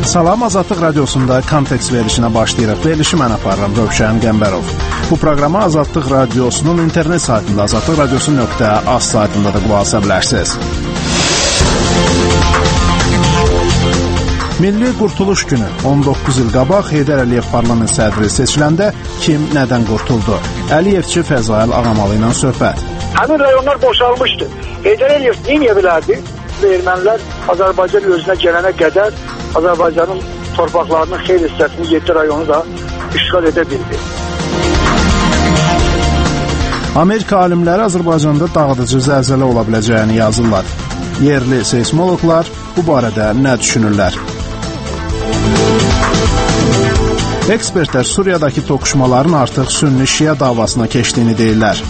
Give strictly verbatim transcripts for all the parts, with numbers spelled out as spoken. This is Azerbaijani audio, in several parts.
Salam, Azadlıq Radiosunda Kontekst verilişinə başlayırıq. Verilişi mən aparıram, Rövşən Qəmbərov. Bu proqramı Azadlıq Radiosunun internet saytında azadlıq radiosu nöqtə az saytında da qulaq asa bilərsiniz. Milli Qurtuluş Günü on doqquz il qabaq Heydər Əliyev parlament sədri seçiləndə kim nədən qurtuldu? Əliyevçi Fəzail Ağamalı ilə söhbət. Həmin rayonlar boşalmışdı. Heydər Əliyev niyə bilərdi? Ermənilər Azərbaycan özünə gələnə qədər Azərbaycanın torpaqlarının xeyli hissəsini yeddi rayonu da işğal edə bildi. Amerika alimləri Azərbaycanda dağıdıcı zəlzələ ola biləcəyini yazırlar. Yerli seysmoloqlar bu barədə nə düşünürlər? Ekspertlər Suriyadakı toqquşmaların artıq Sünni-Şiə davasına keçdiyini deyirlər.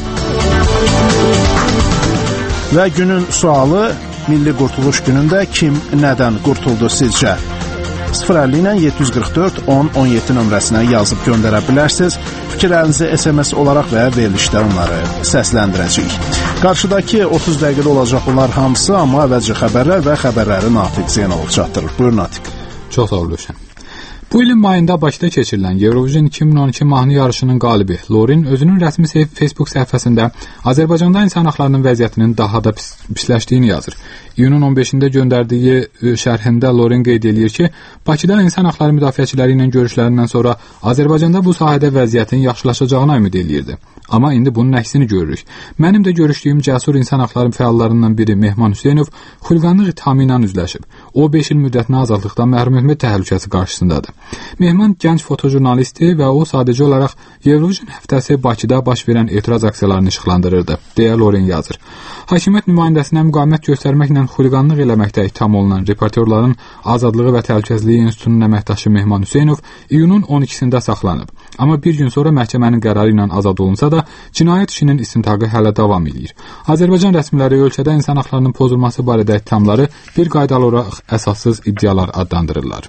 Və günün sualı, Milli Qurtuluş Günündə kim nədən qurtuldu sizcə? sıfır əlli ilə yeddi yüz qırx dörd on on yeddi nömrəsinə yazıb göndərə bilərsiniz. Fikirlərinizi S M S olaraq və verilişdə onları səsləndirəcəyik. Qarşıdakı otuz dəqiqədə olacaq bunlar hamısı, amma əvvəlcə xəbərlər və xəbərləri Natiq Zeynalov çatdırır. Buyur Natiq. Çox sağ ol Rövşən. Bu ilin mayında Bakıda keçirilən Eurovision iki min on iki mahnı yarışının qalibi Lorin özünün rəsmi Facebook səhifəsində Azərbaycanda insan haqlarının vəziyyətinin daha da pis, pisləşdiyini yazır. İyunun on beşində göndərdiyi şərhində Lorin qeyd edir ki, Bakıda insan haqları müdafiəçiləri ilə görüşlərindən sonra Azərbaycanda bu sahədə vəziyyətin yaxşılaşacağına ümid eləyirdi. Amma indi bunun əksini görürük. Mənim də görüşdüyüm cəsur insan haqları fəallarından biri Mehman Hüseynov xulqanlıq ittihamı ilə üzləşib. O beş il müddətinə azadlıqdan məhrum etmə təhlükəsi qarşısındadır. Mehman gənc fotojurnalistdir və o sadəcə olaraq Eurovision həftəsi Bakıda baş verən etiraz aksiyalarını işıqlandırırdı, deyə Lorin yazır. Hakimiyyət nümayəndəsinə müqavimət göstərməklə xulqanlıq eləməkdə ittiham olunan reportyorların Azadlığı və Təhlükəsizliyi İnstitutunun əməkdaşı Mehman Hüseynov iyunun on ikisində saxlanıb. Amma bir gün sonra məhkəmənin qərarı ilə azad olunsa da, cinayət işinin istintaqı hələ davam edir. Azərbaycan rəsmiləri ölkədə insan haqlarının pozulması barədə ittihamları bir qaydalı olaraq əsassız iddialar adlandırırlar.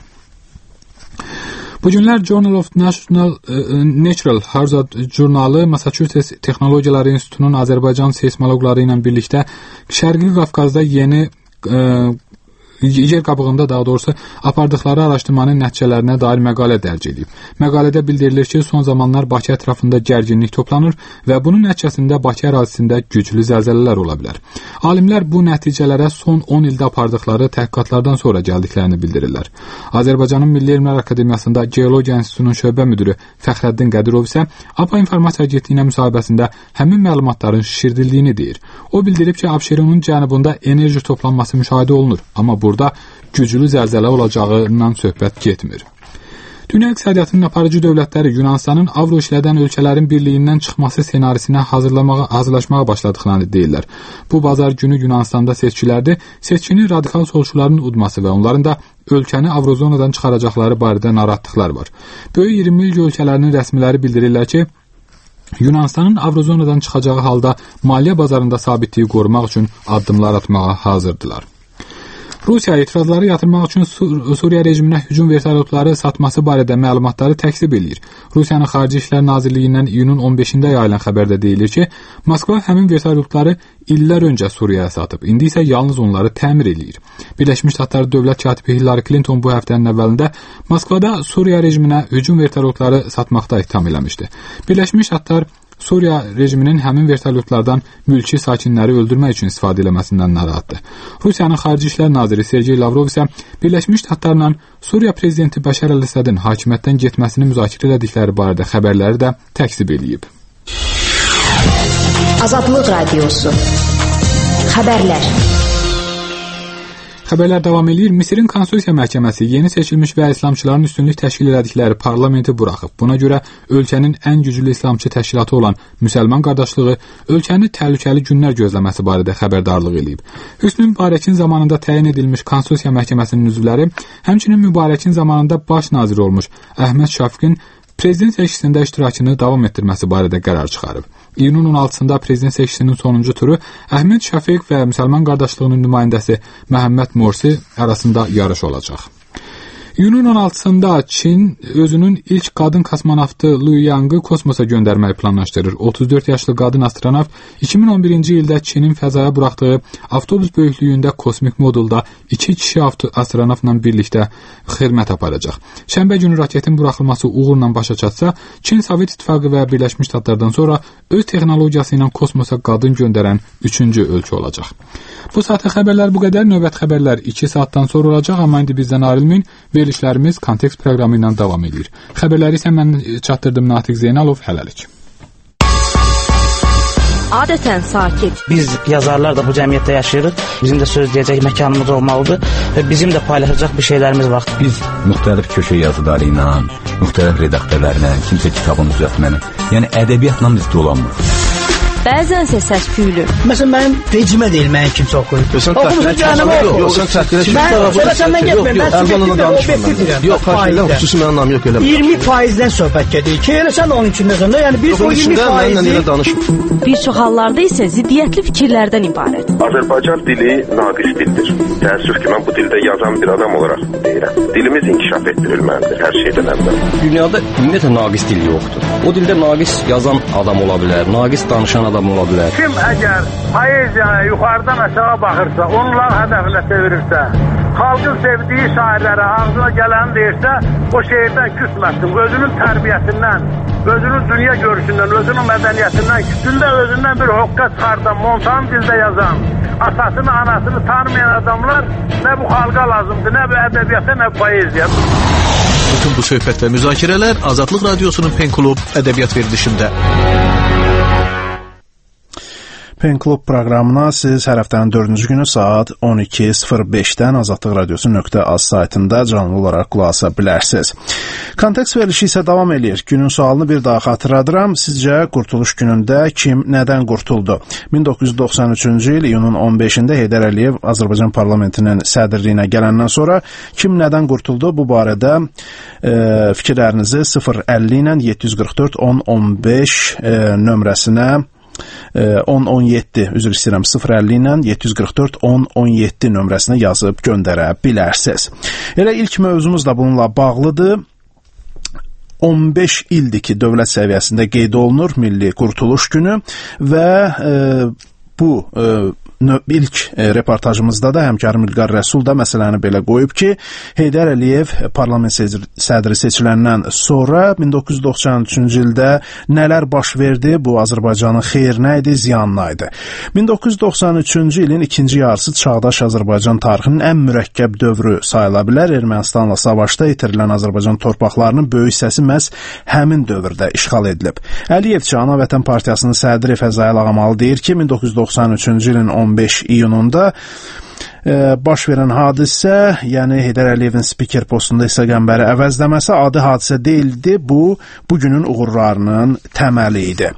Bu günlər Journal of National, uh, Natural Hazard jurnalı Massachusetts Texnologiyaları İnstitutunun Azərbaycan seysmoloqları ilə birlikdə Şərqi Qafqazda yeni uh, yer qabığında daha doğrusu apardıqları araşdırmanın nəticələrinə dair məqalə dərc edib. Məqalədə bildirilir ki, son zamanlar Bakı ətrafında gərginlik toplanır və bunun nəticəsində Bakı ərazisində güclü zəlzələlər ola bilər. Alimlər bu nəticələrə son on ildə apardıqları təhqiqatlardan sonra gəldiklərini bildirirlər. Azərbaycanın Milli Elmlər Akademiyasında Geologiya İnstitutunun şöbə müdürü Fəxrəddin Qədirov isə A P A İnformasiya Agentliyinə müsahibəsində həmin məlumatların şişirdildiyini deyir. O bildirib ki, Abşeronun cənubunda enerji toplanması müşahidə olunur, amma bu burada güclü zəlzələ olacağından söhbət getmir. Dünya iqtisadiyyatının aparıcı dövlətləri Yunanistanın avro işlədən ölkələrin birliyindən çıxması senarisinə hazırlamağa, hazırlaşmağa başladıqlarını deyirlər. Bu bazar günü Yunanistanda seçkilərdir. Seçkini radikal solçuların udması və onların da ölkəni avrozonadan çıxaracaqları barədə narahatlıqlar var. Böyük iyirmi ilk ölkələrinin rəsmiləri bildirirlər ki, Yunanistanın avrozonadan çıxacağı halda maliyyə bazarında sabitliyi qorumaq üçün addımlar atmağa hazırdılar. Rusiya etirazları yatırmaq üçün Sur Suriya rejiminə hücum vertolyotları satması barədə məlumatları təkzib eləyir. Rusiyanın Xarici İşlər Nazirliyindən iyunun on beşində yayılan xəbərdə deyilir ki, Moskva həmin vertolyotları illər öncə Suriyaya satıb, indi isə yalnız onları təmir eləyir. Birləşmiş Ştatlar dövlət katibi Hillary Clinton bu həftənin əvvəlində Moskvada Suriya rejiminə hücum vertolyotları satmaqda ittiham eləmişdi. Birləşmiş Ştatlar Suriya rejiminin həmin vertolyotlardan mülki sakinləri öldürmək üçün istifadə eləməsindən narahatdır. Rusiyanın Xarici İşlər Naziri Sergey Lavrov isə Birləşmiş Ştatlarla Suriya prezidenti Bəşər Əl-Əsədin hakimiyyətdən getməsini müzakirə etdikləri barədə xəbərləri də təkzib eləyib. Azadlıq Radiosu. Xəbərlər. Xəbərlər davam edir. Misirin Konstitusiya Məhkəməsi yeni seçilmiş və İslamçıların üstünlük təşkil etdikləri parlamenti buraxıb. Buna görə ölkənin ən güclü İslamçı təşkilatı olan Müsəlman Qardaşlığı ölkəni təhlükəli günlər gözləməsi barədə xəbərdarlıq eləyib. Hüsnü Mübarəkin zamanında təyin edilmiş Konstitusiya Məhkəməsinin üzvləri, həmçinin Mübarəkin zamanında baş nazir olmuş Əhməd Şəfiqin prezident seçkisində iştirakını davam etdirməsi barədə qərar çıxarıb. İyunun on altısında prezident seçkisinin sonuncu turu Əhməd Şəfiq və Müsəlman Qardaşlığının nümayəndəsi Məhəmməd Morsi arasında yarış olacaq. İyunun on altısında Çin özünün ilk qadın kosmonavtı Lu Yang'ı kosmosa göndərməyi planlaşdırır. otuz dörd yaşlı qadın astronavt iki min on birinci ildə Çinin fəzaya buraxdığı avtobus böyüklüyündə kosmik modulda iki kişi astronavtla birlikdə xidmət aparacaq. Şənbə günü raketin buraxılması uğurla başa çatsa, Çin Sovet İttifaqı və Birləşmiş Ştatlardan sonra öz texnologiyası ilə kosmosa qadın göndərən üçüncü ölkə olacaq. Bu saata xəbərlər bu qədər. Növbət xəbərlər iki saatdan sonra olacaq, amma indi bizdən ayrılmayın. Verilişlərimiz Kontekst proqramı ilə davam edir. Xəbərləri isə mən çatdırdım, Natiq Zeynalov. Hələlik. Adətən sakit. Biz yazarlar da bu cəmiyyətdə yaşayırıq. Bizim də söz deyəcək məkanımız olmalıdır və bizim də paylaşacaq bir şeylərimiz var. Biz müxtəlif köşə yazıları ilə, müxtəlif redaktörlərlə, kimsə kitabın düzəltməni, yəni ədəbiyyatla biz dolanmırıq. Bəzənsə səs-küylü. Məsələn, mənim vecimə deyil, mənim kimsə oxuyur. Oxumusun cəhənnəmə oxuyur. Yox, sən təhqilə çıxın. Mən səndən getməyim, mən subjektiv və obyektiv deyirəm. Yox, xarşıyla xüsusi mənim anlam yox, eləmə. iyirmi faizdən söhbət gedir ki, elə sən onun üçün nəzəndə, yəni biz o iyirmi faizi... Bir çox hallarda isə ziddiyyətli fikirlərdən ibarət. Azərbaycan dili naqis dildir. Təəssüf ki, mən bu dildə yazan bir adam olaraq deyirəm. Dilimiz inkişaf etdirilməlidir, hər şeydən əvvəl. Dünyada ümumiyyətlə naqis dil yoxdur. O dildə naqis yazan adam ola bilər, naqis danışan adam ola bilər. Kim əgər poeziyaya yuxarıdan aşağı baxırsa, onların hədəfinə çevirirsə, xalqın sevdiyi şairlərə ağzına gələni deyirsə, o şeirdən küsməsin. Özünün tərbiyəsindən, özünün dünya görüşündən, özünün mədəniyyətindən, küsündə özündən bir hoqqa çıxardan, montan dildə yazan, atasını, anasını tanımayan adamlar nə bu xalqa lazımdır, nə bu ədəbiyyata, nə poeziya. Bütün bu söhbət və müzakirələr Azadlıq Radiosunun Pen Klub ədəbiyyat verilişində. Pen Klub proqramına siz hər həftənin dördüncü günü saat on iki sıfır beşdən azadlıq radiosu nöqtə az saytında canlı olaraq qulaq asa bilərsiniz. Kontekst verilişi isə davam edir. Günün sualını bir daha xatırladıram. Sizcə qurtuluş günündə kim nədən qurtuldu? min doqquz yüz doxsan üçüncü il iyunun on beşində Heydər Əliyev Azərbaycan parlamentinin sədrliyinə gələndən sonra kim nədən qurtuldu? Bu barədə e, fikirlərinizi sıfır əlli ilə yeddi yüz qırx dörd on on beş e, nömrəsinə on on yeddi üzr istəyirəm sıfır əlli ilə yeddi yüz qırx dörd on on yeddi nömrəsinə yazıb göndərə bilərsiniz. Elə ilk mövzumuz da bununla bağlıdır. on beş ildir ki, dövlət səviyyəsində qeyd olunur Milli Qurtuluş Günü və e, bu e, ilk e, reportajımızda da həmkarım İlqar Rəsul da məsələni belə qoyub ki, Heydər Əliyev parlament sədri seçiləndən sonra min doqquz yüz doxsan üçüncü ildə nələr baş verdi, bu Azərbaycanın xeyrinə idi, ziyanına idi. min doqquz yüz doxsan üçüncü ilin ikinci yarısı çağdaş Azərbaycan tarixinin ən mürəkkəb dövrü sayıla bilər. Ermənistanla savaşda itirilən Azərbaycan torpaqlarının böyük hissəsi məhz həmin dövrdə işğal edilib. Əliyevçi Ana Vətən Partiyasının sədri Fəzail Ağamalı deyir ki, min doqquz yüz doxsan üçüncü ilin on beş iyununda e, baş verən hadisə, yəni Heydər Əliyevin spiker postunda İsa Qəmbəri əvəzləməsi adi hadisə deyildi, bu, bugünün uğurlarının təməli idi.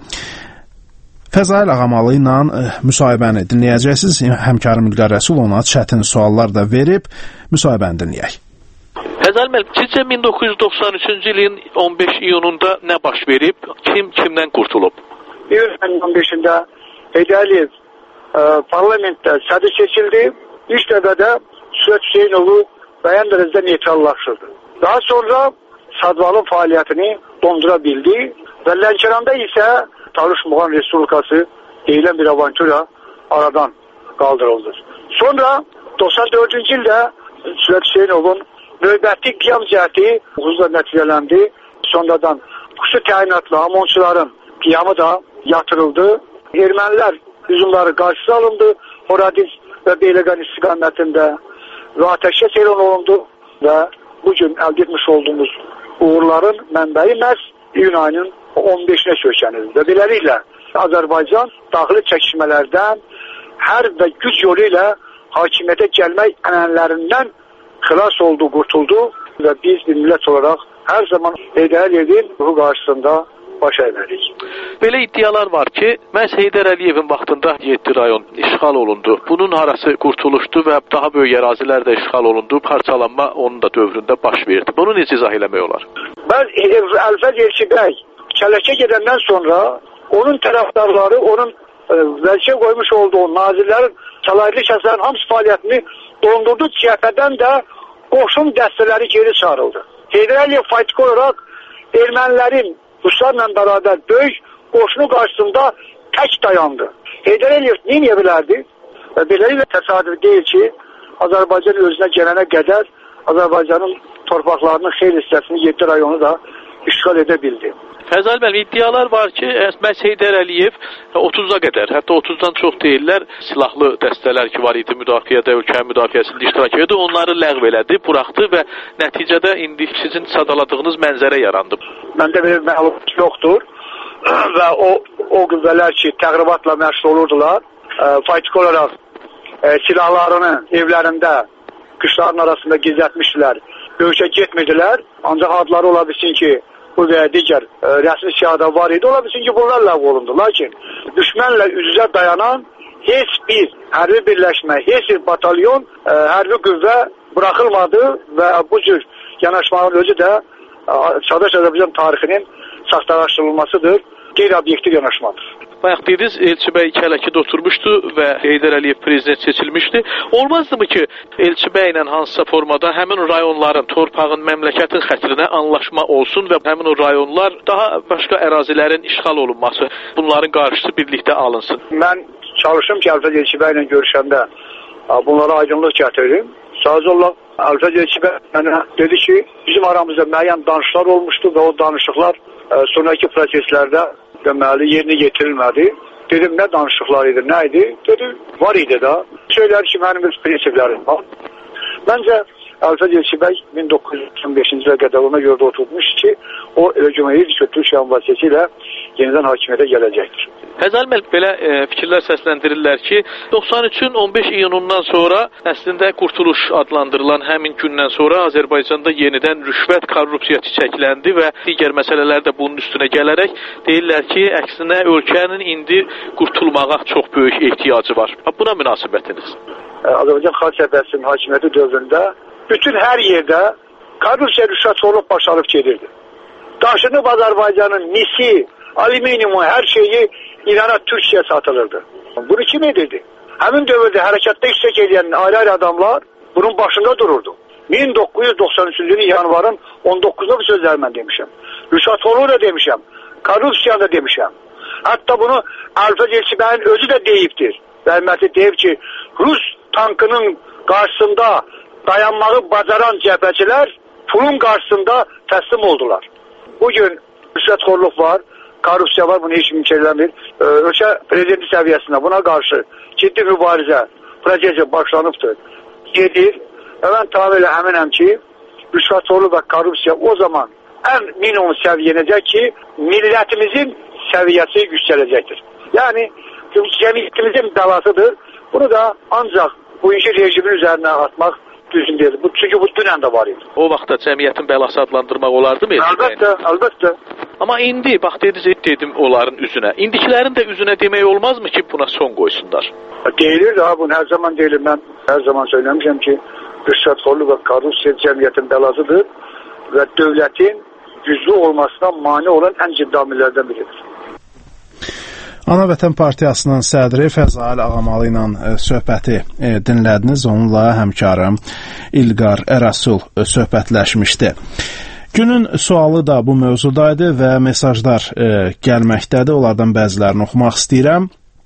Fəzail Ağamalı ilə e, müsahibəni dinləyəcəksiniz. Həmkarım İlqar Rəsul ona çətin suallar da verib, müsahibəni dinləyək. Fəzail müəllim, sizcə min doqquz yüz doxsan üçüncü ilin on beş iyununda nə baş verib, kim kimdən qurtulub? İyunun on beşində Heydər Əliyev parlamentdə sədr seçildi. İlk dəfədə Sürət Hüseynovu bəyan dərəcədə neytrallaşdırdı. Daha sonra Sadvalın fəaliyyətini dondura bildi və Lənkəranda isə Talış Muğan Respublikası deyilən bir avantura aradan qaldırıldı. Sonra doxsan dördüncü ildə Sürət Hüseynovun növbəti qiyam cəhdi uğurla nəticələndi. Sonradan xüsusi təyinatlı amonçuların qiyamı da yatırıldı. Ermənilər hücumları qarşısı alındı. Horadiz və Beyləqan istiqamətində və atəşə seyran olundu və bugün əldə etmiş olduğumuz uğurların mənbəyi məhz iyun ayının on beşinə söykənir. Və beləliklə Azərbaycan daxili çəkişmələrdən hər və güc yolu ilə hakimiyyətə gəlmək ənənələrindən xilas oldu, qurtuldu və biz bir millət olaraq hər zaman Heydər Əliyevin ruhu qarşısında baş əymədik. Belə iddialar var ki, məhz Heydər Əliyevin vaxtında yeddi rayon işğal olundu. Bunun arası qurtuluşdu və daha böyük ərazilər də işğal olundu. Parçalanma onun da dövründə baş verdi. Bunu necə izah eləmək olar? Mən Əlfəz Elçibəy Kələkə gedəndən sonra onun tərəfdarları, onun e, vəzifə qoymuş olduğu nazirlərin, səlahiyyətli şəxslərin hamısı fəaliyyətini dondurdu. C H P-dən də qoşun dəstələri geri çağırıldı. Heydər Əliyev faktik olaraq ermənilərin Ruslarla beraber böyük qoşunu qarşısında tək dayandı. Heydər Əliyev neyəyə bilərdi? Beləliklə təsadüf deyil ki, Azərbaycan özünə gələnə qədər Azərbaycanın torpaqlarının xeyli hissəsini yeddi rayonu da işğal edə bildi. Fəzal bəy, iddialar var ki, məhz Heydər Əliyev otuza qədər, hətta otuzdan çox deyirlər, silahlı dəstələr ki var idi müdafiədə, ölkənin müdafiəsində iştirak edirdi, onları ləğv elədi, buraxdı və nəticədə indi sizin sadaladığınız mənzərə yarandı. Məndə bir məlumat yoxdur və o, o qüvvələr ki, təqribatla məşğul olurdular, faktik olaraq e, silahlarını evlərində qışların arasında gizlətmişdilər, döyüşə getmirdilər, ancaq adları ola bilsin ki, bu və digər e, rəsmi siyahıda var idi, ola bilsin ki, bunlar ləğv olundu. Lakin düşmənlə üz-üzə dayanan heç bir hərbi birləşmə, heç bir batalyon, e, hərbi qüvvə buraxılmadı və bu cür yanaşmanın özü də Çağdaş Azərbaycan tarixinin saxtalaşdırılmasıdır, qeyri-obyektiv yanaşmadır. Bayaq dediniz, Elçibəy Kələkidə oturmuşdu və Heydər Əliyev prezident seçilmişdi. Olmazdımı ki, Elçibəylə hansısa formada həmin rayonların, torpağın, məmləkətin xətrinə anlaşma olsun və həmin o rayonlar daha başqa ərazilərin işğal olunması, bunların qarşısı birlikdə alınsın? Mən çalışım ki, Əlfəz Elçibəylə görüşəndə bunlara aydınlıq gətirim. Sadəcə olaraq Əlfəz Elçibəy mənə dedi ki, bizim aramızda müəyyən danışıqlar olmuşdu və o danışıqlar sonraki proseslərdə deməli yerinə yetirilmədi. Dedim, nə danışıqlar idi, nə idi? Dedi, var idi da. Söylər ki, mənim öz prinsiplərim var. Məncə, Əlfəz Elçibəy min doqquz yüz doxsan beşinci ilə qədər ona görə oturmuş ki, o hökuməti ki, Türkiyə vasitəsilə yenidən hakimiyyətə gələcəkdir. Fəzal bəy, belə e, fikirlər səsləndirirlər ki, doxsan üçün on beş iyunundan sonra əslində qurtuluş adlandırılan həmin gündən sonra Azərbaycanda yenidən rüşvət, korrupsiya çiçəkləndi və digər məsələlər də bunun üstünə gələrək deyirlər ki, əksinə ölkənin indi qurtulmağa çox böyük ehtiyacı var. Buna münasibətiniz? Azərbaycan Xalq Cəbhəsinin hakimiyyəti dövründə bütün hər yerdə korrupsiya rüşvətçilik başarıb gedirdi. Daşınıb Azərbaycanın misi, alüminiumu, hər şeyi İrana, Türkiyə satılırdı. Bunu kim edirdi? Həmin dövrdə hərəkətdə iştirak edən ayrı-ayrı adamlar bunun başında dururdu. min doqquz yüz doxsan üçüncü yanvarın on doqquzunda bu sözləri mən demişəm. Rüşvətçiliyi da demişəm. Korrupsiya da demişəm. Hətta bunu Əlfəz Elçibəyin özü də deyibdir. Rəhmətli deyib ki, Rus tankının qarşısında dayanmağı bacaran cəbhəçilər pulun qarşısında təslim oldular. Bugün rüşvətxorluq var, korrupsiya var, bunu heç kim keçirləmir. Ölkə prezidenti səviyyəsində buna qarşı ciddi mübarizə, prosesi başlanıbdır. Gedir və mən tamamilə əminəm ki, rüşvətxorluq və korrupsiya o zaman ən minimum səviyyənəcək ki, millətimizin səviyyəsi yüksələcəkdir. Yəni, cəmiyyətimizin bəlasıdır. Bunu da ancaq bu işi rejimin üzərinə atmaq düzgün deyil. Bu, çünki bu dünən də var idi. O vaxtda cəmiyyətin bəlası adlandırmaq olardı mı? Əlbəttə, əlbəttə. Amma indi, bax dediniz, dedim onların üzünə. İndikilərin də üzünə demək olmazmı ki, buna son qoysunlar? Deyilir də, bunu hər zaman deyilir. Mən hər zaman söyləmişəm ki, rüşvətxorluq və korrupsiya cəmiyyətin bəlasıdır və dövlətin güclü olmasına mane olan ən ciddi amillərdən biridir. Ana Vətən Partiyasının sədri Fəzail Ağamalı ilə söhbəti e, dinlədiniz. Onunla həmkarım İlqar Ərəsul söhbətləşmişdi. Günün sualı da bu mövzudaydı və mesajlar e, gəlməkdədir. Onlardan bəzilərini oxumaq istəyirəm.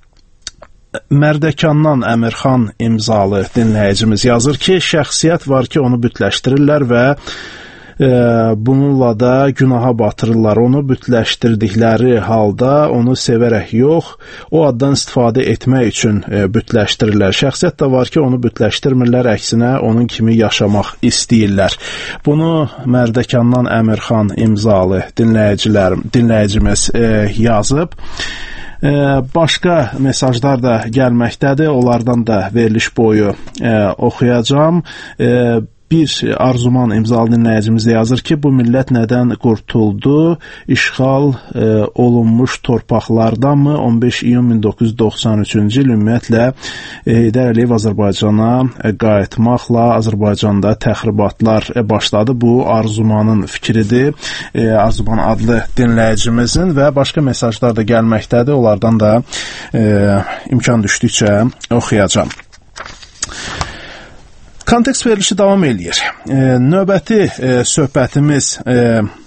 Mərdəkandan Əmirxan imzalı dinləyicimiz yazır ki, şəxsiyyət var ki, onu bütləşdirirlər və E, bununla da günaha batırırlar. Onu bütləşdirdikləri halda onu sevərək yox, o addan istifadə etmək üçün e, bütləşdirirlər. Şəxsiyyət də var ki, onu bütləşdirmirlər, əksinə onun kimi yaşamaq istəyirlər. Bunu Mərdəkandan Əmirxan imzalı dinləyicilər, dinləyicimiz e, yazıb. E, başqa mesajlar da gəlməkdədir. Onlardan da veriliş boyu e, oxuyacağam. E, Bir Arzuman imzalı dinləyicimiz yazır ki, bu millət nədən qurtuldu? İşğal e, olunmuş torpaqlardanmı? on beş iyun min doqquz yüz doxsan üçüncü il ümumiyyətlə e, Heydər Əliyev Azərbaycana e, qayıtmaqla Azərbaycanda təxribatlar e, başladı. Bu Arzumanın fikridir. E, Arzuman adlı dinləyicimizin və başqa mesajlar da gəlməkdədir. Onlardan da e, imkan düşdükcə oxuyacağam. Kontekst verilişi davam eləyir. E, növbəti e, söhbətimiz e,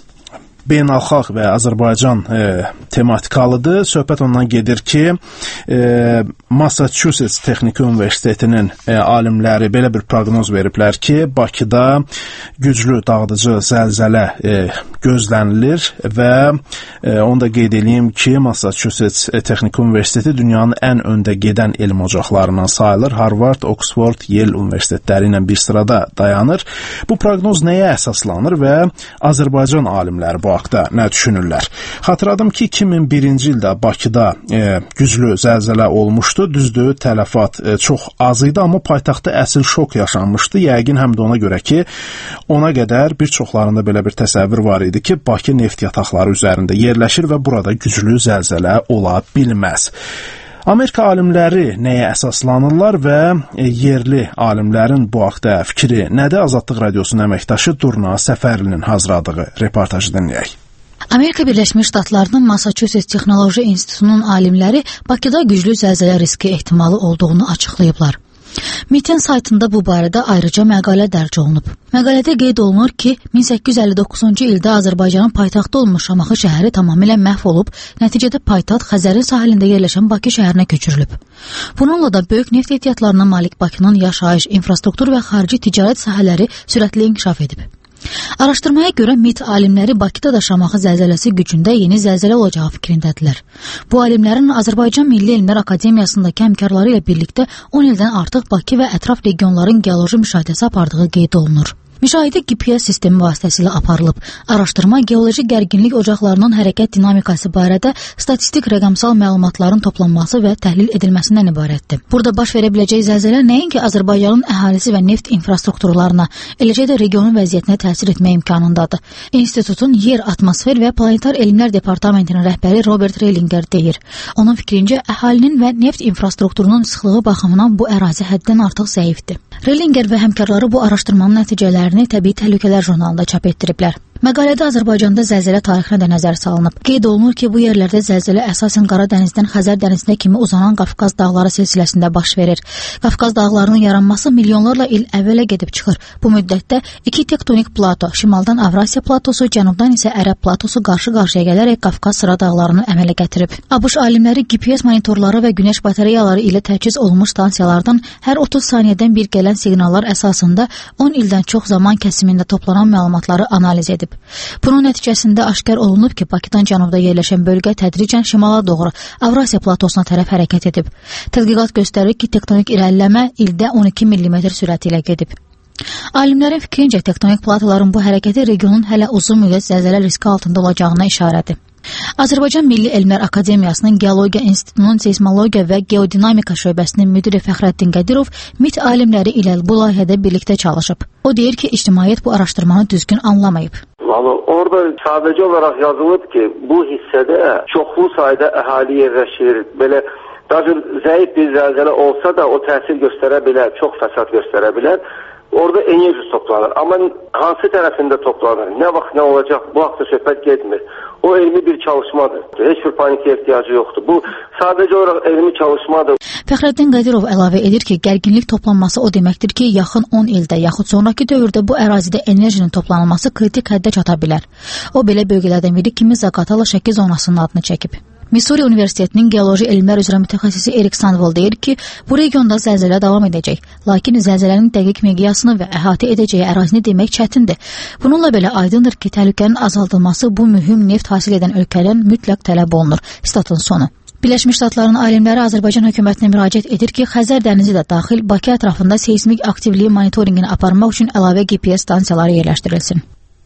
beynəlxalq və Azərbaycan e, tematikalıdır. Söhbət ondan gedir ki, e, Massachusetts Texniki Universitetinin e, alimləri belə bir proqnoz veriblər ki, Bakıda güclü dağıdıcı zəlzələ e, gözlənilir və e, onu da qeyd edeyim ki, Massachusetts Texniki Universiteti dünyanın ən öndə gedən elm ocaqlarından sayılır. Harvard, Oxford, Yale universitetləri ilə bir sırada dayanır. Bu proqnoz nəyə əsaslanır və Azərbaycan alimləri bu haqda nə düşünürlər? Xatırladım ki, iki min birinci ildə Bakıda e, güclü zəlzələ olmuşdu. Düzdür, tələfat e, çox az idi, amma paytaxtda əsl şok yaşanmışdı. Yəqin həm də ona görə ki, ona qədər bir çoxlarında belə bir təsəvvür var idi ki, Bakı neft yataqları üzərində yerləşir və burada güclü zəlzələ ola bilməz. Amerika alimləri nəyə əsaslanırlar və yerli alimlərin bu haqda fikri nədir? Azadlıq Radiosunun əməkdaşı Durna Səfərlinin hazırladığı reportajı dinləyək. Amerika Birləşmiş Ştatlarının Massachusetts Texnoloji İnstitutunun alimləri Bakıda güclü zəlzələ riski ehtimalı olduğunu açıqlayıblar. M İ T-in saytında bu barədə ayrıca məqalə dərc olunub. Məqalədə qeyd olunur ki, min səkkiz yüz əlli doqquzuncu ildə Azərbaycanın paytaxtı olmuş Şamaxı şəhəri tamamilə məhv olub, nəticədə paytaxt Xəzərin sahilində yerləşən Bakı şəhərinə köçürülüb. Bununla da böyük neft ehtiyatlarına malik Bakının yaşayış, infrastruktur və xarici ticarət sahələri sürətli inkişaf edib. Araşdırmaya görə M İ T alimləri Bakıda da Şamaxı zəlzələsi gücündə yeni zəlzələ olacağı fikrindədirlər. Bu alimlərin Azərbaycan Milli Elmlər Akademiyasındakı həmkarları ilə birlikdə on ildən artıq Bakı və ətraf regionların geoloji müşahidəsi apardığı qeyd olunur. Müşahidə G P S sistemi vasitəsilə aparılıb. Araşdırma geoloji gərginlik ocaqlarının hərəkət dinamikası barədə statistik rəqəmsal məlumatların toplanması və təhlil edilməsindən ibarətdir. Burada baş verə biləcək zəlzələ nəinki Azərbaycanın əhalisi və neft infrastrukturlarına, eləcə də regionun vəziyyətinə təsir etmə imkanındadır. İnstitutun Yer, Atmosfer və Planetar Elmlər Departamentinin rəhbəri Robert Relinger deyir. Onun fikrincə, əhalinin və neft infrastrukturunun sıxlığı baxımından bu ərazi həddən artıq zəifdir. Relinger və həmkarları bu araşdırmanın nəticələrini Təbii Təhlükələr jurnalında çap etdiriblər. Məqalədə Azərbaycanda zəlzələ tarixinə də nəzər salınıb. Qeyd olunur ki, bu yerlərdə zəlzələ əsasən Qara dənizdən Xəzər dənizinə kimi uzanan Qafqaz dağları silsiləsində baş verir. Qafqaz dağlarının yaranması milyonlarla il əvvələ gedib çıxır. Bu müddətdə iki tektonik plato, şimaldan Avrasiya platosu, cənubdan isə Ərəb platosu qarşı-qarşıya gələrək Qafqaz sıra dağlarını əmələ gətirib. ABŞ alimləri G P S monitorları və günəş batareyaları ilə təchiz olunmuş stansiyalardan hər otuz saniyədən bir gələn siqnallar əsasında on ildən çox zaman kəsimində toplanan məlumatları analiz edib. Bunun nəticəsində aşkar olunub ki, Bakıdan cənubda yerləşən bölgə tədricən şimala doğru Avrasiya platosuna tərəf hərəkət edib. Tədqiqat göstərir ki, tektonik irəliləmə ildə on iki millimetr sürəti ilə gedib. Alimlərin fikrincə, tektonik platoların bu hərəkəti regionun hələ uzun müddət zəlzələ riski altında olacağına işarədir. Azərbaycan Milli Elmlər Akademiyasının Geologiya İnstitutunun Seysmologiya və Geodinamika şöbəsinin müdiri Fəxrəddin Qədirov M İ T alimləri ilə bu layihədə birlikdə çalışıb. O deyir ki, ictimaiyyət bu araşdırmanı düzgün anlamayıb. Valla orada sadəcə olaraq yazılıb ki, bu hissədə çoxlu sayda əhali yerləşir. Belə daha zəif bir zəlzələ olsa da o təsir göstərə bilər, çox fəsad göstərə bilər. Orada enerji toplanır. Amma hansı tərəfində toplanır? Nə vaxt nə olacaq? Bu haqda söhbət getmir. O elmi bir çalışmadır. Heç bir panikə ehtiyacı yoxdur. Bu sadəcə olaraq elmi çalışmadır. Fəxrəddin Qədirov əlavə edir ki, gərginlik toplanması o deməkdir ki, yaxın on ildə yaxud sonraki dövrdə bu ərazidə enerjinin toplanılması kritik həddə çata bilər. O belə bölgələrdən biri kimi Zaqatala Şəki zonasının adını çəkib. Missouri Universitetinin geoloji elmlər üzrə mütəxəssisi Erik Sandvall deyir ki, bu regionda zəlzələ davam edəcək. Lakin zəlzələnin dəqiq miqyasını və əhatə edəcəyi ərazini demək çətindir. Bununla belə aydındır ki, təhlükənin azaldılması bu mühüm neft hasil edən ölkədən mütləq tələb olunur. Statın sonu. Birləşmiş Ştatların alimləri Azərbaycan hökumətinə müraciət edir ki, Xəzər dənizi də daxil Bakı ətrafında seysmik aktivliyi monitorinqini aparmaq üçün əlavə G P S stansiyaları yerləşdirilsin.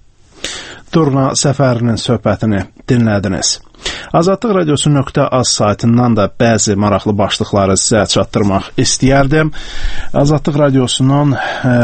Durna Səfərinin söhbətini dinlədiniz. Azadlıq Radiosu nöqtə az saytından da bəzi maraqlı başlıqları sizə çatdırmaq istəyərdim. Azadlıq Radiosunun e,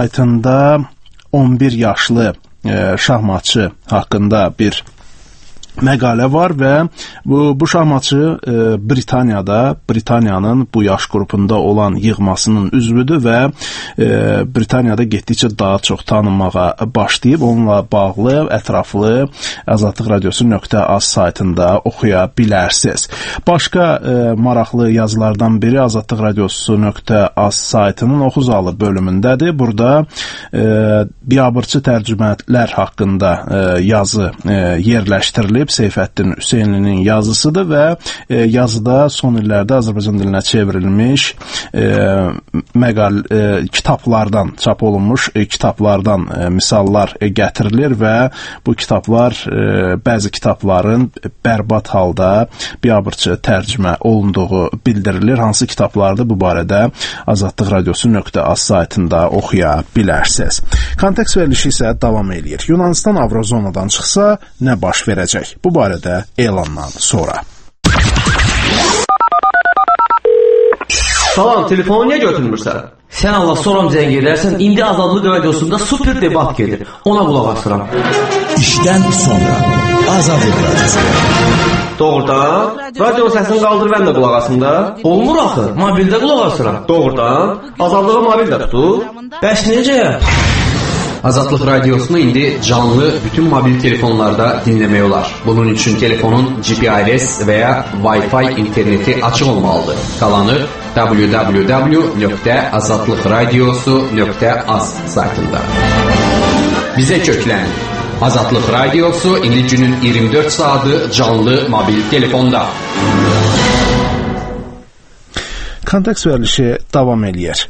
saytında on bir yaşlı e, şahmatçı haqqında bir məqalə var və bu, bu şahmatçı e, Britaniyada, Britaniyanın bu yaş qrupunda olan yığmasının üzvüdür və e, Britaniyada getdikcə daha çox tanınmağa başlayıb. Onunla bağlı ətraflı azadlıq radiosu nöqtə az saytında oxuya bilərsiniz. Başqa e, maraqlı yazılardan biri azadlıq radiosu nöqtə az saytının oxuzalı bölümündədir. Burada e, biabırçı tərcümələr haqqında e, yazı e, yerləşdirilib. Seyfəddin Hüseynlinin yazısıdır və e, yazıda son illərdə Azərbaycan dilinə çevrilmiş e, məqal e, kitablardan, çap olunmuş e, kitablardan e, misallar e, gətirilir və bu kitablar e, bəzi kitabların bərbad halda biabırçı tərcümə olunduğu bildirilir. Hansı kitablarda bu barədə azadlıq radiosu nöqtə az saytında oxuya bilərsiniz. Kontekst verilişi isə davam eləyir. Yunanistan Avrozonadan çıxsa nə baş verəcək? Bu barədə elandan sonra. Salam, telefonu niyə götürmürsən? Sən Allah soram zəng edərsən, indi Azadlıq radiosunda super debat gedir. Ona qulaq asıram. İşdən sonra Azadlıq radiosu. Doğrudan? Radio səsini qaldır və də qulaq asım da. Olmur axı, mobildə qulaq asıram. Doğrudan? Azadlığı mobildə tutur. Bəs necə? Azadlıq radiosunu indi canlı bütün mobil telefonlarda dinləmək olar. Bunun üçün telefonun G P R S və ya Wi-Fi interneti açıq olmalıdır. Qalanı w w w nöqtə azadlıq radiosu nöqtə az saytında. Bizə köklən. Azadlıq radiosu indi günün iyirmi dörd saatı canlı mobil telefonda. Kontekst verilişi davam eləyir.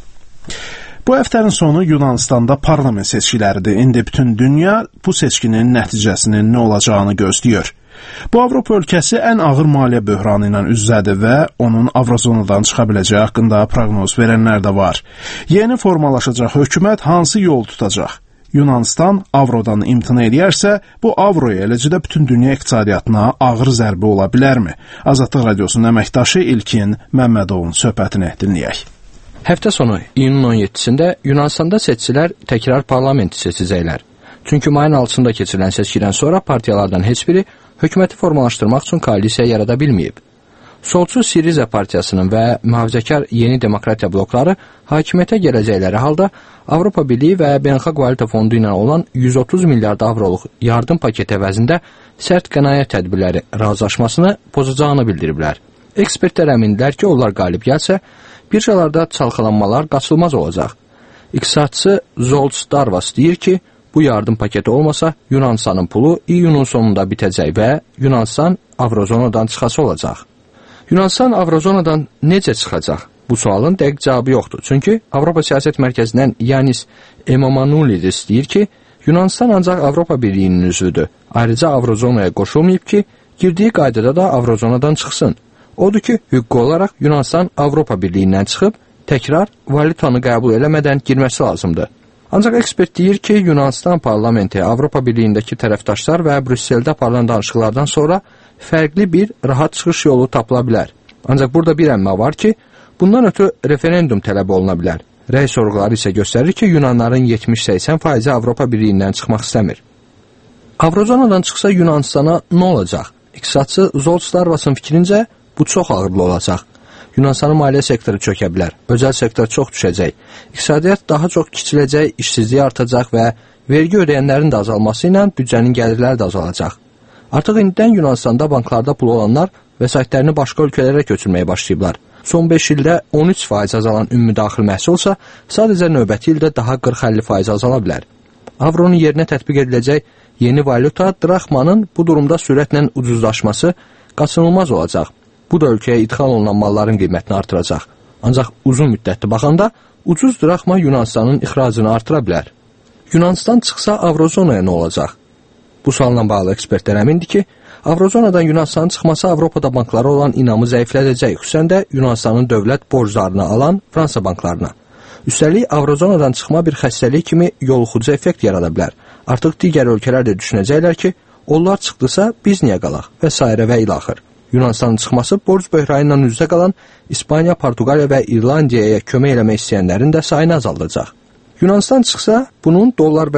Bu həftənin sonu Yunanistanda parlament seçkiləridir. İndi bütün dünya bu seçkinin nəticəsinin nə olacağını gözləyir. Bu Avropa ölkəsi ən ağır maliyyə böhranı ilə üz-üzədir və onun Avrozonadan çıxa biləcəyi haqqında proqnoz verənlər də var. Yeni formalaşacaq hökumət hansı yol tutacaq? Yunanistan Avrodan imtina edərsə, bu Avroya eləcə də bütün dünya iqtisadiyyatına ağır zərbə ola bilərmi? Azadlıq radiosunun əməkdaşı İlkin Məmmədovun söhbətini dinləyək. Həftə sonu iyunun on yeddisində Yunanistanda seçicilər təkrar parlamenti seçəcəklər. Çünki mayın altısında keçirilən seçkidən sonra partiyalardan heç biri hökuməti formalaşdırmaq üçün koalisiya yarada bilməyib. Solçu Siriza partiyasının və mühafizəkar Yeni Demokratiya blokları hakimiyyətə gələcəkləri halda Avropa Birliyi və Beynəlxalq Valyuta Fondu ilə olan yüz otuz milyard avroluq yardım paketi əvəzində sərt qənaət tədbirləri razılaşmasını pozacağını bildiriblər. Ekspertlər əmindirlər ki, onlar qalib gəlsə, birjalarda çalxalanmalar qaçılmaz olacaq. İqtisadçı Zolts Darvas deyir ki, bu yardım paketi olmasa Yunanistanın pulu iyunun sonunda bitəcək və Yunanistan Avrozonadan çıxası olacaq. Yunanistan Avrozonadan necə çıxacaq? Bu sualın dəqiq cavabı yoxdur. Çünki Avropa Siyasət Mərkəzindən Yanis Emamanulidis deyir ki, Yunanistan ancaq Avropa Birliyinin üzvüdür. Ayrıca Avrozonaya qoşulmayıb ki, girdiyi qaydada da Avrozonadan çıxsın. Odur ki, hüquqi olaraq Yunanistan Avropa Birliyindən çıxıb, təkrar valyutanı qəbul eləmədən girməsi lazımdır. Ancaq ekspert deyir ki, Yunanistan parlamenti Avropa Birliyindəki tərəfdaşlar və Brüsseldə aparılan danışıqlardan sonra fərqli bir rahat çıxış yolu tapıla bilər. Ancaq burada bir əmmə var ki, bundan ötürü referendum tələbi oluna bilər. Rəy sorğuları isə göstərir ki, Yunanların yetmiş səksən faizi Avropa Birliyindən çıxmaq istəmir. Avrozonadan çıxsa Yunanistana nə olacaq? İqtisadçı Zolts Darvasın fikrincə, bu çox ağırlı olacaq. Yunanistanın maliyyə sektoru çökə bilər, özəl sektor çox düşəcək, iqtisadiyyat daha çox kiçiləcək, işsizlik artacaq və vergi ödəyənlərin də azalması ilə büdcənin gəlirləri də azalacaq. Artıq indidən Yunanistanda banklarda pul olanlar vəsaitlərini başqa ölkələrə köçürməyə başlayıblar. Son beş ildə on üç faiz azalan ümumi daxil məhsulsa, sadəcə növbəti ildə daha qırx əlli faiz azala bilər. Avronun yerinə tətbiq ediləcək yeni valyuta draxmanın bu durumda sürətlə ucuzlaşması qaçınılmaz olacaq. Bu da ölkəyə idxal olunan malların qiymətini artıracaq. Ancaq uzun müddətli baxanda ucuz draxma Yunanistanın ixracını artıra bilər. Yunanistan çıxsa Avrozonaya nə olacaq? Bu sualla bağlı ekspertlər əmindir ki, Avrozonadan Yunanistanın çıxması Avropada banklara olan inamı zəiflədəcək, xüsusən də Yunanistanın dövlət borclarını alan Fransa banklarına. Üstəlik, Avrozonadan çıxma bir xəstəlik kimi yoluxucu effekt yarada bilər. Artıq digər ölkələr də düşünəcəklər ki, onlar çıxdısa biz niyə qalaq və s. və ilaxır. Yunanistanın çıxması borc böhranı ilə üz-üzə qalan İspaniya, Portuqaliya və İrlandiyaya kömək eləmək istəyənlərin də sayını azaldacaq. Yunanistan çıxsa, bunun dollar və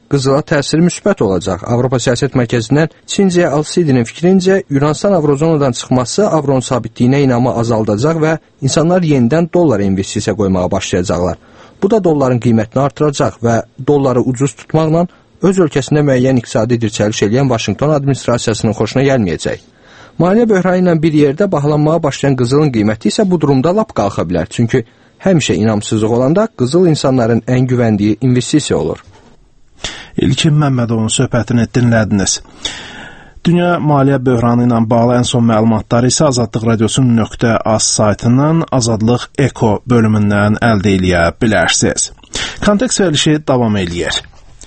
qızıla təsiri müsbət olacaq. Avropa Siyasət Mərkəzindən Çinci Alsidinin fikrincə, Yunanistan Avrozonadan çıxması avronun sabitliyinə inamı azaldacaq və insanlar yenidən dollara investisiya qoymağa başlayacaqlar. Bu da dolların qiymətini artıracaq və dolları ucuz tutmaqla öz ölkəsində müəyyən iqtisadi dirçəliş edən Vaşinqton administrasiyasının xoşuna gəlməyəcək. Maliyyə böhranı ilə bir yerdə bahalanmağa başlayan qızılın qiyməti isə bu durumda lap qalxa bilər. Çünki həmişə inamsızlıq olanda qızıl insanların ən güvəndiyi investisiya olur. İlkin Məmmədovun söhbətini dinlədiniz. Dünya maliyyə böhranı ilə bağlı ən son məlumatları isə Azadlıq Radiosunun .az saytının Azadlıq Eko bölümündən əldə edə bilərsiniz. Kontekst verilişi davam eləyir.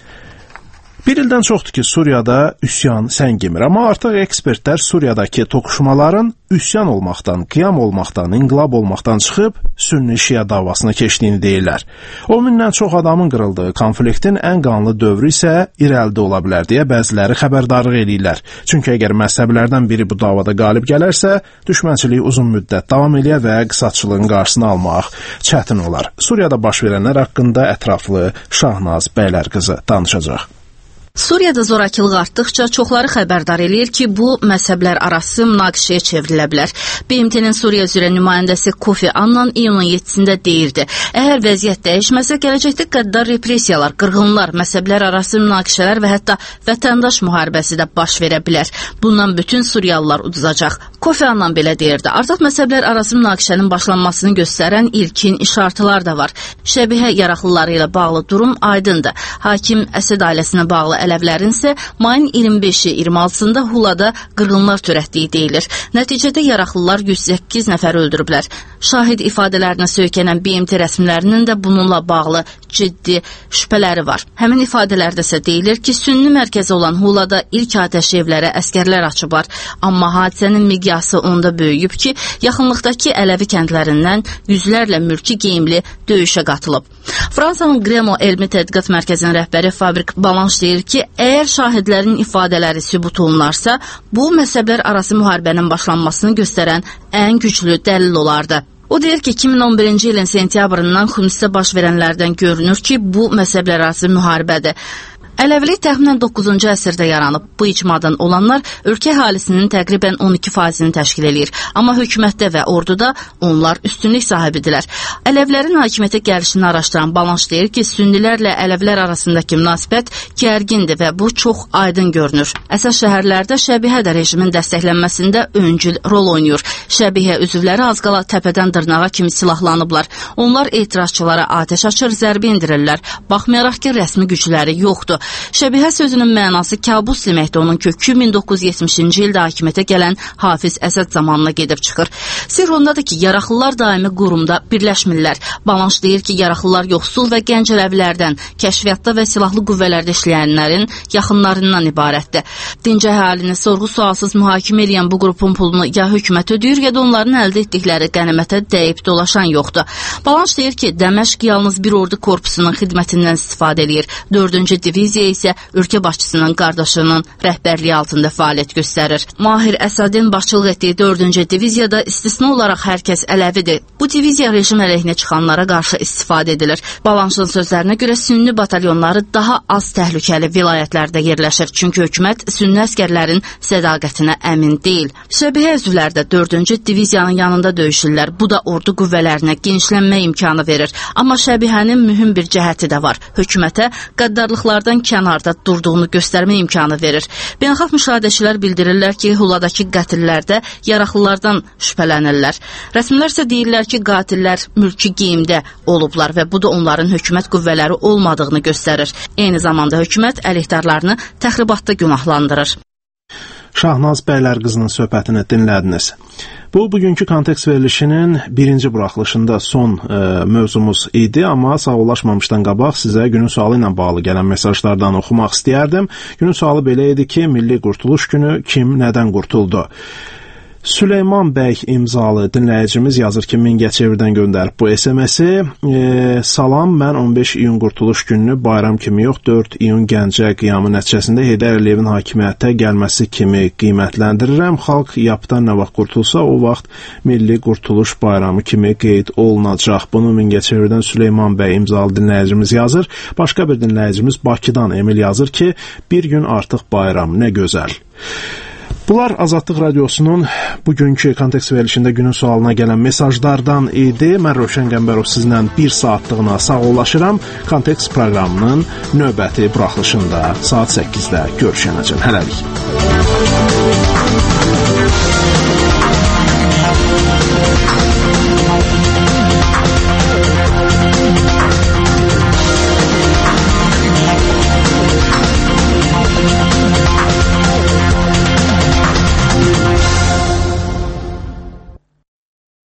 Bir ildən çoxdur ki, Suriyada üsyan səngimir, amma artıq ekspertlər Suriyadakı toqquşmaların üsyan olmaqdan, qiyam olmaqdan, inqilab olmaqdan çıxıb Sünni-Şiə davasına keçdiyini deyirlər. on mindən çox adamın qırıldığı konfliktin ən qanlı dövrü isə irəlidə ola bilər deyə bəziləri xəbərdarlıq eləyirlər. Çünki əgər məzhəblərdən biri bu davada qalib gələrsə, düşmənçilik uzun müddət davam edə və qısaçılığın qarşısını almaq çətin olar. Suriyada baş verənlər haqqında ətraflı Şahnaz Bəylərqızı danışacaq. Suriyada zorakılıq artdıqca çoxları xəbərdar eləyir ki, bu məzhəblər arası münaqişəyə çevrilə bilər. B M T-nin Suriya üzrə nümayəndəsi Kofi Annan iyunun yeddisində deyirdi. Əgər vəziyyət dəyişməsə, gələcəkdə qəddar repressiyalar, qırğınlar, məzhəblər arası münaqişələr və hətta vətəndaş müharibəsi də baş verə bilər. Bundan bütün Suriyalılar uduzacaq. Kofi Annan belə deyirdi. Artıq məzhəblər arası münaqişənin başlanmasını göstərən ilkin işartılar da var. Şəbihə yaraqlıları ilə bağlı durum aydındır. Hakim Əsəd ailəsinə bağlı Ələvlərin isə mayın iyirmi beşi iyirmi altısında Hulada qırğınlar törətdiyi deyilir. Nəticədə yaraqlılar yüz səkkiz nəfər öldürüblər. Şahid ifadələrinə söykənən B M T rəsmilərinin də bununla bağlı ciddi şübhələri var. Həmin ifadələrdə isə deyilir ki, Sünni mərkəzi olan Hulada ilk atəş evlərə əskərlər açıblar. Amma hadisənin miqyası onda böyüyüb ki, yaxınlıqdakı Ələvi kəndlərindən yüzlərlə mülki geyimli döyüşə qatılıb. Fransanın Gremo Elmi Tədqiqat Mərkəzinin rəhbəri Fabrik Balanş deyir ki, əgər şahidlərin ifadələri sübut olunarsa, bu məzhəblər arası müharibənin başlanmasını göstərən ən güclü dəlil olardı. O deyir ki, iki min on birinci ilin sentyabrından Xumsdə baş verənlərdən görünür ki, bu məzhəblər arası müharibədir. Ələvilik təxminən doqquzuncu əsrdə yaranıb. Bu icmadan olanlar ölkə əhalisinin təqribən on iki faizini təşkil edir. Amma hökumətdə və orduda onlar üstünlük sahibidirlər. Ələvlərin hakimiyyətə gəlişini araşdıran Balanş deyir ki, Sünnilərlə Ələvlər arasındakı münasibət gərgindir və bu çox aydın görünür. Əsas şəhərlərdə Şəbihə də rejimin dəstəklənməsində öncül rol oynayır. Şəbihə üzvləri az qala təpədən dırnağa kimi silahlanıblar. Onlar etirazçılara atəş açır, zərbə indirirlər. Baxmayaraq ki, rəsmi gücləri yoxdur. Şəbihə sözünün mənası kabus deməkdir. Onun kökü min doqquz yüz yetmişinci ildə hakimiyyətə gələn Hafiz Əsəd zamanına gedib çıxır. Sirr ondadır ki, yaraqlılar daimi qurumda birləşmirlər. Balanş deyir ki, yaraqlılar yoxsul və gənc ələvlərdən, kəşfiyyatda və silahlı qüvvələrdə işləyənlərin yaxınlarından ibarətdir. Dinc əhalini sorğu-sualsız mühakimə edən bu qrupun pulunu ya hökumət ödəyir, ya da onların əldə etdikləri qənimətə dəyib dolaşan yoxdur. Balanş deyir ki, Dəməşq yalnız bir ordu korpusunun xidmətindən istifadə edir. dördüncü diviziya isə ölkə başçısının qardaşının rəhbərliyi altında fəaliyyət göstərir. Mahir Əsədin başçılıq etdiyi dördüncü diviziyada istisna olaraq hər kəs Ələvidir. Bu diviziya rejim əleyhinə çıxanlara qarşı istifadə edilir. Balanşın sözlərinə görə Sünni batalyonları daha az təhlükəli vilayətlərdə yerləşir. Çünki hökumət Sünni əskərlərin sədaqətinə əmin deyil. Şəbihə üzvləri də dördüncü diviziyanın yanında döyüşürlər. Bu da ordu qüvvələrinə genişlənmə imkanı verir. Amma Şəbihənin mühüm bir cəhəti də var. Hökumətə qəddarlıqlardan kənarda durduğunu göstərmə imkanı verir. Beynəlxalq müşahidəçilər bildirirlər ki, Huladakı qətillərdə yaraqlılardan şübhələnirlər. Rəsmilər isə deyirlər ki, qatillər mülki geyimdə olublar və bu da onların hökumət qüvvələri olmadığını göstərir. Eyni zamanda hökumət əleyhdarlarını təxribatda günahlandırır. Şahnaz Bəylərqızının söhbətini dinlədiniz. Bu, bugünkü kontekst verilişinin birinci buraxılışında son e, mövzumuz idi, amma sağollaşmamışdan qabaq sizə günün sualı ilə bağlı gələn mesajlardan oxumaq istəyərdim. Günün sualı belə idi ki, Milli Qurtuluş günü kim nədən qurtuldu? Süleyman bəy imzalı dinləyicimiz yazır ki, Mingəçevirdən göndərib bu S M S-i. E, salam, mən on beş iyun Qurtuluş gününü bayram kimi yox, dörd iyun Gəncə qiyamı nəticəsində Heydər Əliyevin hakimiyyətə gəlməsi kimi qiymətləndirirəm. Xalq yapdan nə vaxt qurtulsa, o vaxt Milli Qurtuluş bayramı kimi qeyd olunacaq. Bunu Mingəçevirdən Süleyman bəy imzalı dinləyicimiz yazır. Başqa bir dinləyicimiz Bakıdan Emil yazır ki, bir gün artıq bayram, nə gözəl. Bunlar Azadlıq Radiosunun bugünkü kontekst verilişində günün sualına gələn mesajlardan idi. Mən Rövşən Qəmbərov sizlə bir saatlığına sağollaşıram. Kontekst proqramının növbəti buraxılışında saat səkkizdə görüşənəcəm. Hələlik.